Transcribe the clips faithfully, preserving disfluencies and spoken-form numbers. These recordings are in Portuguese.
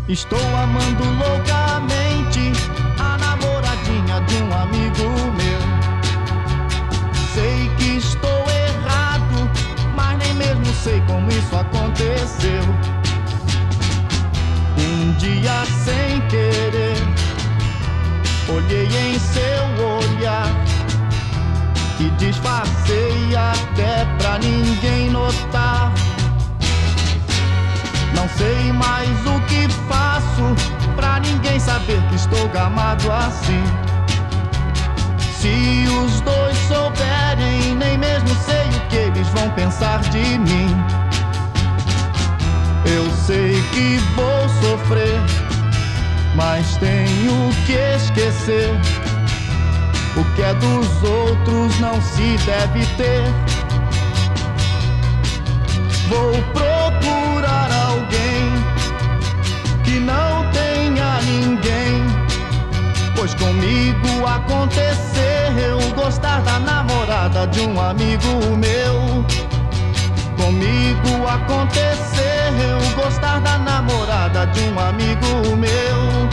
Estou amando loucamente a namoradinha de um amigo meu. Sei que estou errado, mas nem mesmo sei como isso aconteceu. Um dia sem querer, olhei em seu olhar e disfarcei até pra ninguém notar. Não sei mais o que faço pra ninguém saber que estou gamado assim. Se os dois souberem, nem mesmo sei o que eles vão pensar de mim. Eu sei que vou sofrer, mas tenho que esquecer. O que é dos outros não se deve ter. Vou procurar alguém que não tenha ninguém, pois comigo aconteceu gostar da namorada de um amigo meu. Comigo aconteceu gostar da namorada de um amigo meu.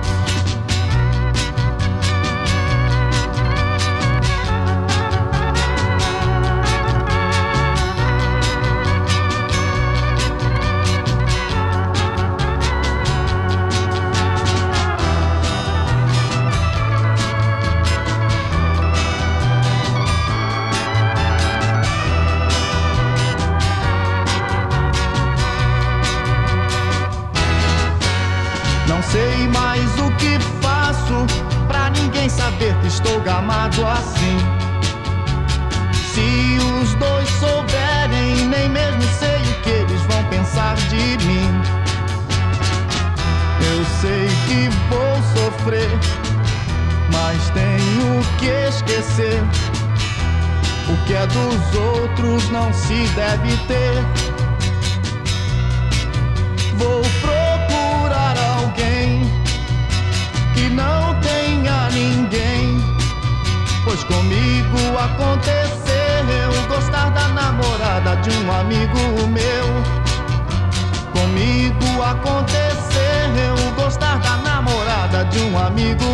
Não sei mais o que faço pra ninguém saber que estou gamado assim. Se os dois souberem, nem mesmo sei o que eles vão pensar de mim. Eu sei que vou sofrer, mas tenho que esquecer. O que é dos outros não se deve ter. Vou procurar alguém que não tenha ninguém, pois comigo aconteceu gostar da namorada de um amigo meu. Comigo aconteceu gostar da namorada de um amigo